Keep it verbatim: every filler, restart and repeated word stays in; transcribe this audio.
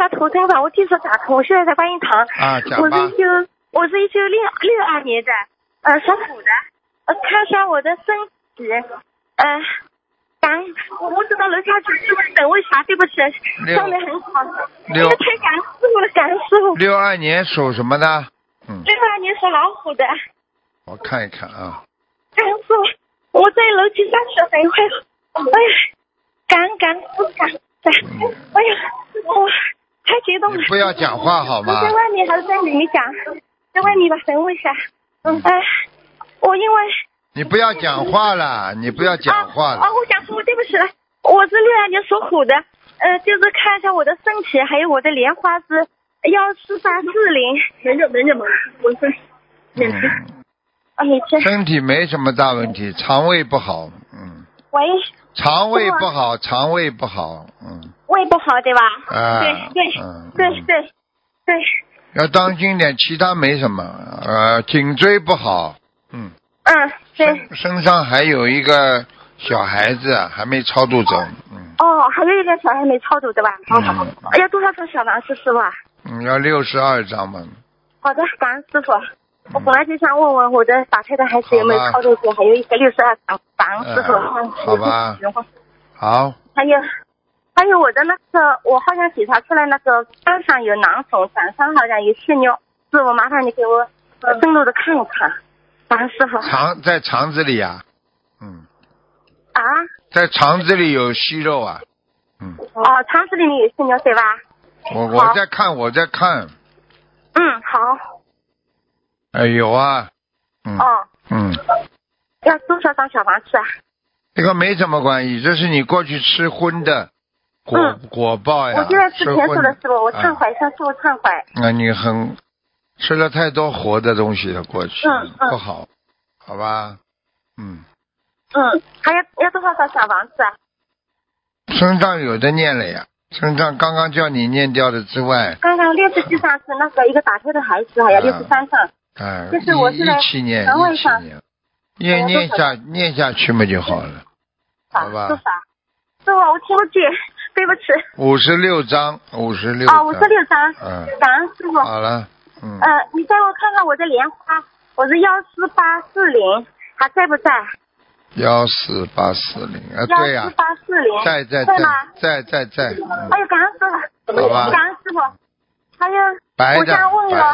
下图腾吧，我听说打通，我现在在观音堂。 啊，讲吧。 我是一九，我是一九六六二年的，呃，属虎的。呃，看一下我的身体，呃，感我我走到楼下去，师傅等我一下，对不起，上面很吵。 六。 太感恩师傅了，感恩师傅。 六二年属什么的？嗯。 六二年属老虎的。 我看一看啊。 感恩师傅，我在楼梯上去了，等一会儿。哎呀，感恩感恩师傅，感恩。哎呀，我太激动了。 你不要讲话好吗？ 在外面还是在里面讲？在外面吧，等我一下。嗯。哎，我因为。 你不要讲话了，你不要讲话了。 啊，啊我讲错，对不起了，我是六二年属虎的，呃，就是看一下我的身体，还有我的莲花是幺四八四零。没着没着嘛，我是没事。啊，没事。 身体没什么大问题，肠胃不好，嗯。 喂。 肠胃不好，肠胃不好，嗯。 胃不好对吧？ 啊。 对对、嗯、对对对。 要当心点，其他没什么，呃，颈椎不好，嗯。 嗯，对。 身身上还有一个小孩子还没超度走，嗯。 哦，还有一个小孩没超度对吧？ 嗯。 要多少张小房子师傅啊？ 嗯，要六十二张嘛。 好的，感恩师傅。我本来就想问问我的打胎的孩子有没有超度过，还有一个六十二张，感恩师傅。 嗯、好吧。好。 还有，还有我的那个，我好像检查出来那个肝上有囊肿，胆上好像有血尿，师傅麻烦你给我深入的看一看，感恩师傅。 肠在肠子里啊，嗯。 啊？ 在肠子里有息肉啊，嗯。 哦，肠子里面有血尿对吧？ 我我在看，我在看。 嗯，好。 哎，有啊。嗯。 哦。 嗯。 要多少张小房子啊？ 这个没什么关系，这是你过去吃荤的果、嗯、果报呀。 我现在吃全素的师傅，我忏悔，向师傅忏悔。 那、啊、你很吃了太多活的东西了，过去、 嗯嗯、 不好，好吧？嗯。 嗯，还要要多少张小房子啊？ 身上有的念了呀，身上刚刚叫你念掉的之外。 刚刚六十七张是那个一个打胎的孩子，还有六十三张。 哎， 就是我是一七年，一七年，念念下念下去嘛就好了，好吧？ 多少？师傅，我听不见，对不起。 五十六张，五十六。 啊，五十六张。 嗯。 感恩师傅。 好了，嗯。 呃，你带我看看我的莲花，我是幺四八四零，还在不在？ 幺四八四零啊，对呀、啊。 幺四八四零。 在在在吗？ 在在在。 哎呦，感恩师傅。 好吧。 感恩师傅。还有， 白的。 我想问了。